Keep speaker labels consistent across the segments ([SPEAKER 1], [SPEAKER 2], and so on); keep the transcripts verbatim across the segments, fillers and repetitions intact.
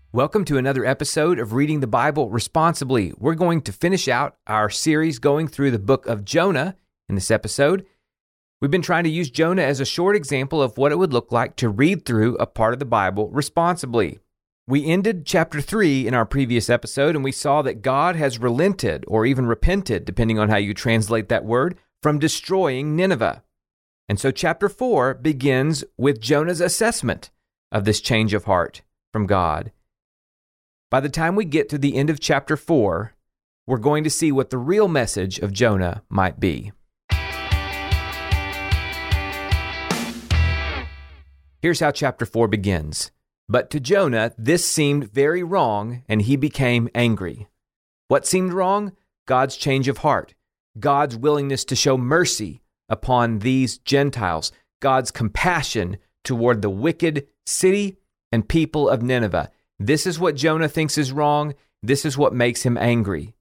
[SPEAKER 1] Welcome to another episode of Reading the Bible Responsibly. We're going to finish out our series going through the book of Jonah in this episode. We've been trying to use Jonah as a short example of what it would look like to read through a part of the Bible responsibly. We ended chapter three in our previous episode, and we saw that God has relented, or even repented, depending on how you translate that word, from destroying Nineveh. And so chapter four begins with Jonah's assessment of this change of heart from God. By the time we get to the end of chapter four, we're going to see what the real message of Jonah might be. Here's how chapter four begins. But to Jonah, this seemed very wrong, and he became angry. What seemed wrong? God's change of heart, God's willingness to show mercy upon these Gentiles, God's compassion toward the wicked city and people of Nineveh. This is what Jonah thinks is wrong. This is what makes him angry.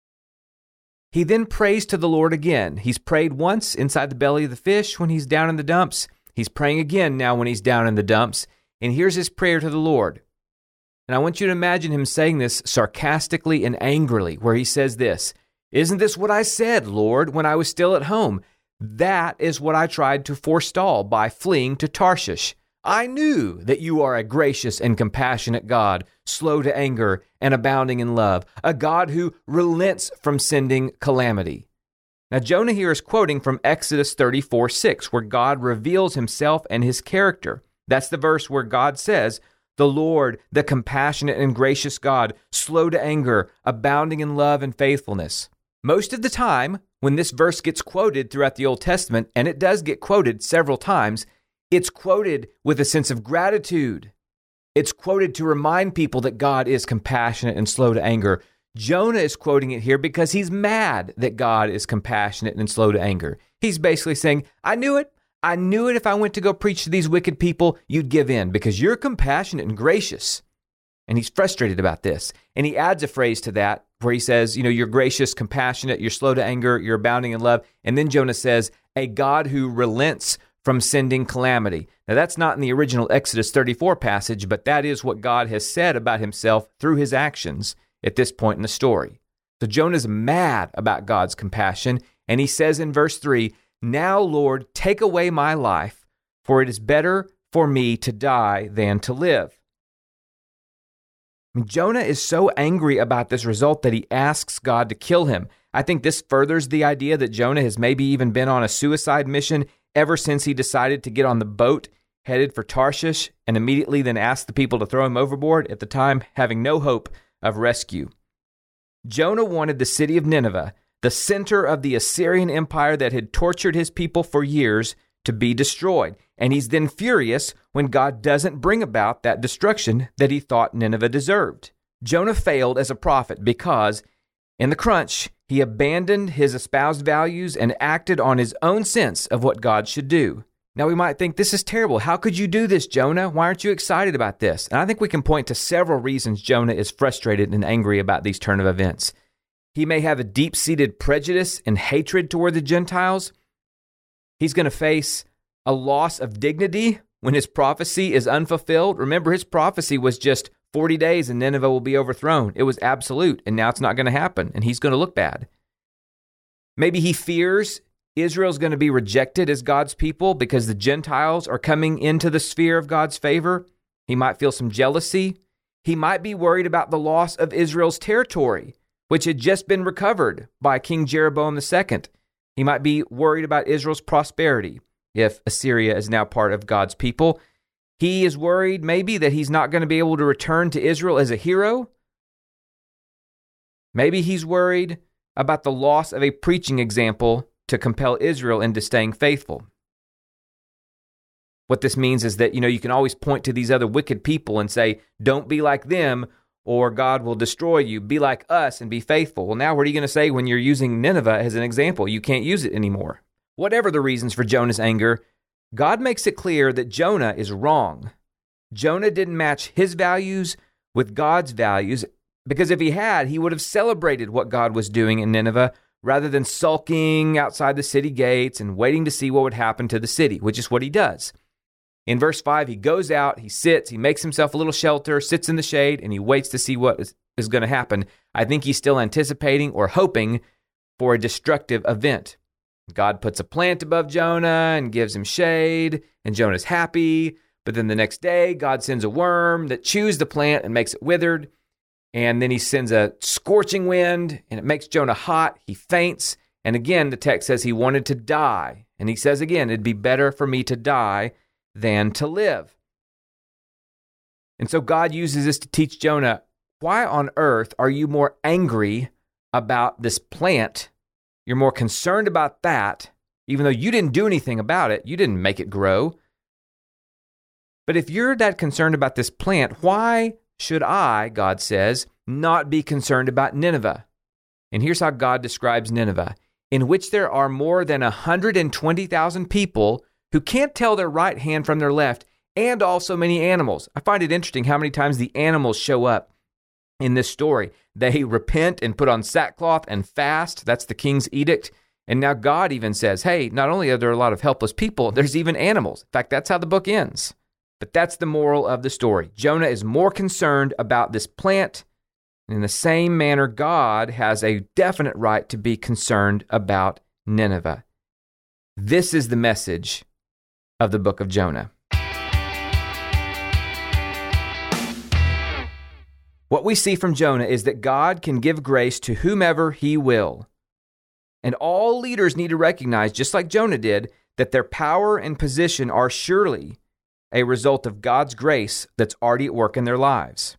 [SPEAKER 1] He then prays to the Lord again. He's prayed once inside the belly of the fish when he's down in the dumps. He's praying again now when he's down in the dumps. And here's his prayer to the Lord. And I want you to imagine him saying this sarcastically and angrily, where he says this, "Isn't this what I said, Lord, when I was still at home? That is what I tried to forestall by fleeing to Tarshish. I knew that you are a gracious and compassionate God, slow to anger and abounding in love, a God who relents from sending calamity." Now, Jonah here is quoting from Exodus thirty-four six, where God reveals himself and his character. That's the verse where God says, "The Lord, the compassionate and gracious God, slow to anger, abounding in love and faithfulness." Most of the time, when this verse gets quoted throughout the Old Testament, and it does get quoted several times, it's quoted with a sense of gratitude. It's quoted to remind people that God is compassionate and slow to anger. Jonah is quoting it here because he's mad that God is compassionate and slow to anger. He's basically saying, I knew it. I knew it if I went to go preach to these wicked people, you'd give in because you're compassionate and gracious. And he's frustrated about this. And he adds a phrase to that where he says, you know, you're gracious, compassionate, you're slow to anger, you're abounding in love. And then Jonah says, a God who relents from sending calamity. Now, that's not in the original Exodus thirty-four passage, but that is what God has said about himself through his actions at this point in the story. So Jonah's mad about God's compassion, and he says in verse three, "Now, Lord, take away my life, for it is better for me to die than to live." I mean, Jonah is so angry about this result that he asks God to kill him. I think this furthers the idea that Jonah has maybe even been on a suicide mission ever since he decided to get on the boat headed for Tarshish and immediately then asked the people to throw him overboard, at the time having no hope of rescue. Jonah wanted the city of Nineveh, the center of the Assyrian Empire that had tortured his people for years, to be destroyed. And he's then furious when God doesn't bring about that destruction that he thought Nineveh deserved. Jonah failed as a prophet because, in the crunch, he abandoned his espoused values and acted on his own sense of what God should do. Now, we might think, this is terrible. How could you do this, Jonah? Why aren't you excited about this? And I think we can point to several reasons Jonah is frustrated and angry about these turn of events. He may have a deep-seated prejudice and hatred toward the Gentiles. He's going to face a loss of dignity when his prophecy is unfulfilled. Remember, his prophecy was just forty days and Nineveh will be overthrown. It was absolute, and now it's not going to happen, and he's going to look bad. Maybe he fears Israel's going to be rejected as God's people because the Gentiles are coming into the sphere of God's favor. He might feel some jealousy. He might be worried about the loss of Israel's territory, which had just been recovered by King Jeroboam the Second. He might be worried about Israel's prosperity if Assyria is now part of God's people. He is worried maybe that he's not going to be able to return to Israel as a hero. Maybe he's worried about the loss of a preaching example to compel Israel into staying faithful. What this means is that, you know, you can always point to these other wicked people and say, don't be like them or God will destroy you. Be like us and be faithful. Well, now what are you going to say when you're using Nineveh as an example? You can't use it anymore. Whatever the reasons for Jonah's anger, God makes it clear that Jonah is wrong. Jonah didn't match his values with God's values, because if he had, he would have celebrated what God was doing in Nineveh rather than sulking outside the city gates and waiting to see what would happen to the city, which is what he does. In verse five, he goes out, he sits, he makes himself a little shelter, sits in the shade, and he waits to see what is, is going to happen. I think he's still anticipating or hoping for a destructive event. God puts a plant above Jonah and gives him shade, and Jonah's happy. But then the next day, God sends a worm that chews the plant and makes it withered. And then he sends a scorching wind, and it makes Jonah hot. He faints. And again, the text says he wanted to die. And he says again, it'd be better for me to die than to live. And so God uses this to teach Jonah, why on earth are you more angry about this plant? You're more concerned about that, even though you didn't do anything about it. You didn't make it grow. But if you're that concerned about this plant, why should I, God says, not be concerned about Nineveh? And here's how God describes Nineveh, in which there are more than one hundred twenty thousand people who can't tell their right hand from their left, and also many animals. I find it interesting how many times the animals show up in this story. They repent and put on sackcloth and fast. That's the king's edict. And now God even says, hey, not only are there a lot of helpless people, there's even animals. In fact, that's how the book ends. But that's the moral of the story. Jonah is more concerned about this plant. In the same manner, God has a definite right to be concerned about Nineveh. This is the message of the book of Jonah. What we see from Jonah is that God can give grace to whomever he will. And all leaders need to recognize, just like Jonah did, that their power and position are surely a result of God's grace that's already at work in their lives.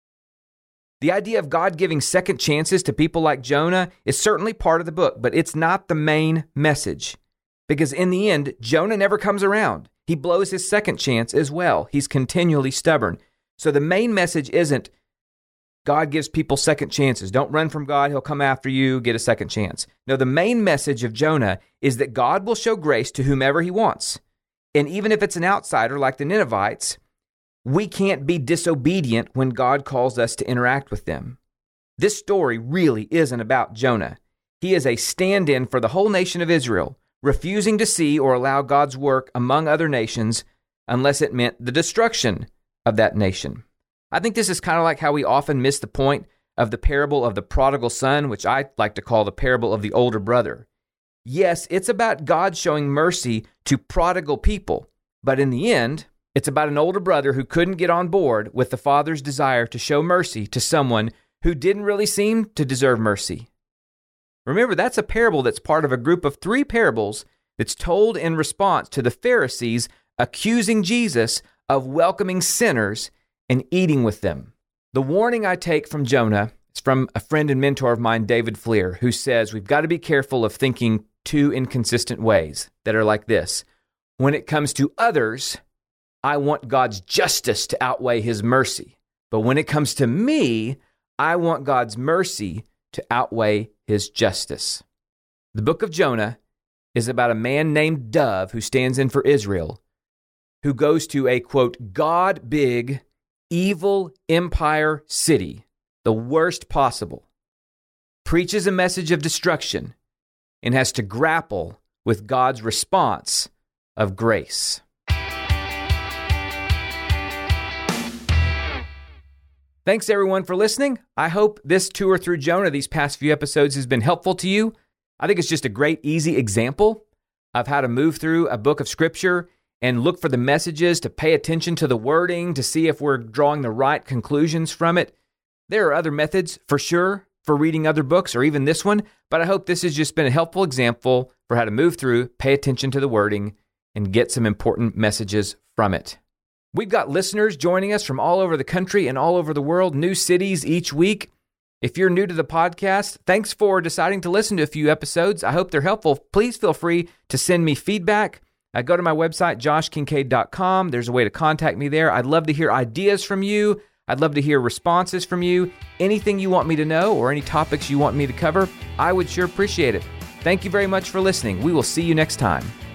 [SPEAKER 1] The idea of God giving second chances to people like Jonah is certainly part of the book, but it's not the main message. Because in the end, Jonah never comes around. He blows his second chance as well. He's continually stubborn. So the main message isn't God gives people second chances. Don't run from God. He'll come after you. Get a second chance. No, the main message of Jonah is that God will show grace to whomever he wants. And even if it's an outsider like the Ninevites, we can't be disobedient when God calls us to interact with them. This story really isn't about Jonah. He is a stand-in for the whole nation of Israel, refusing to see or allow God's work among other nations unless it meant the destruction of that nation. I think this is kind of like how we often miss the point of the parable of the prodigal son, which I like to call the parable of the older brother. Yes, it's about God showing mercy to prodigal people, but in the end, it's about an older brother who couldn't get on board with the father's desire to show mercy to someone who didn't really seem to deserve mercy. Remember, that's a parable that's part of a group of three parables that's told in response to the Pharisees accusing Jesus of welcoming sinners and eating with them. The warning I take from Jonah is from a friend and mentor of mine, David Fleer, who says we've got to be careful of thinking two inconsistent ways that are like this. When it comes to others, I want God's justice to outweigh his mercy. But when it comes to me, I want God's mercy to outweigh his justice. The book of Jonah is about a man named Dove who stands in for Israel, who goes to a, quote, God-big, evil empire city, the worst possible, preaches a message of destruction, and has to grapple with God's response of grace. Thanks, everyone, for listening. I hope this tour through Jonah these past few episodes has been helpful to you. I think it's just a great, easy example of how to move through a book of Scripture and look for the messages, to pay attention to the wording, to see if we're drawing the right conclusions from it. There are other methods, for sure, for reading other books, or even this one, but I hope this has just been a helpful example for how to move through, pay attention to the wording, and get some important messages from it. We've got listeners joining us from all over the country and all over the world, new cities each week. If you're new to the podcast, thanks for deciding to listen to a few episodes. I hope they're helpful. Please feel free to send me feedback. Uh, go to my website, josh kincaid dot com. There's a way to contact me there. I'd love to hear ideas from you. I'd love to hear responses from you. Anything you want me to know or any topics you want me to cover, I would sure appreciate it. Thank you very much for listening. We will see you next time.